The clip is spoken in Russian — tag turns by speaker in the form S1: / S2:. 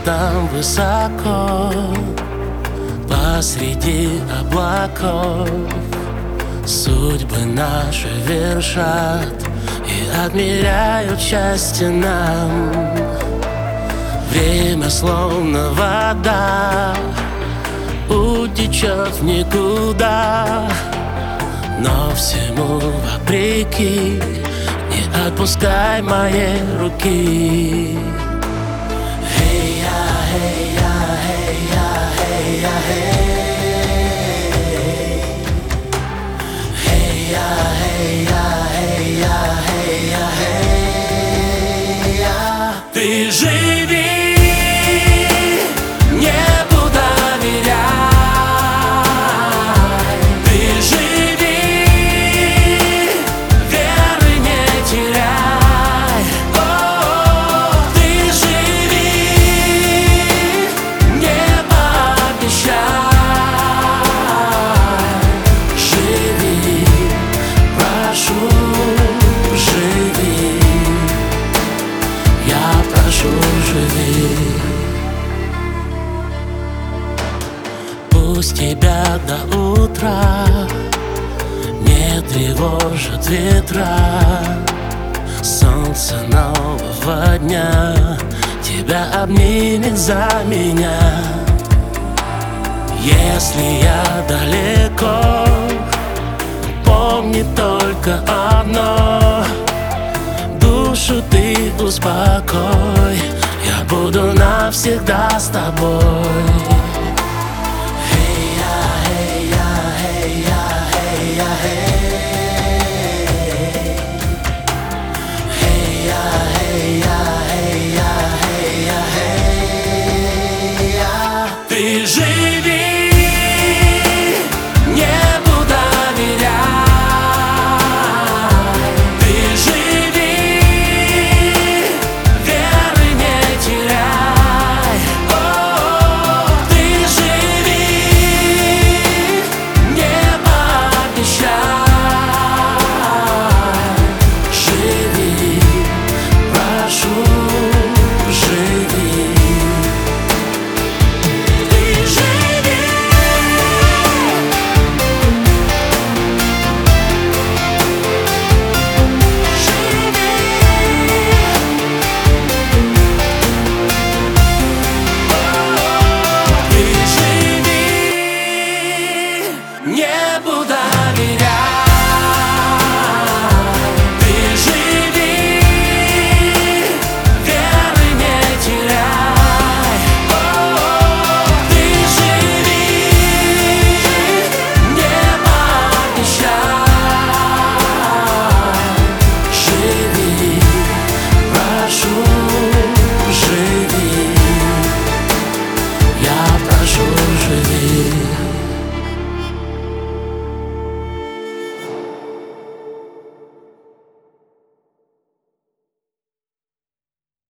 S1: там высоко, посреди облаков, судьбы наши вершат и отмеряют счастье нам. Время словно вода утечет в никуда, но всему вопреки не отпускай моей руки. Ты живи, небу доверяй. Ты живи, веры не теряй. Ты живи, небо обещай. Живи, прошу, живи. Я прошу, живи. Пусть тебя до утра не тревожат ветра. Солнце нового дня тебя обнимет за меня. Если я далеко, помни только одно: душу ты успокой, я буду навсегда с тобой.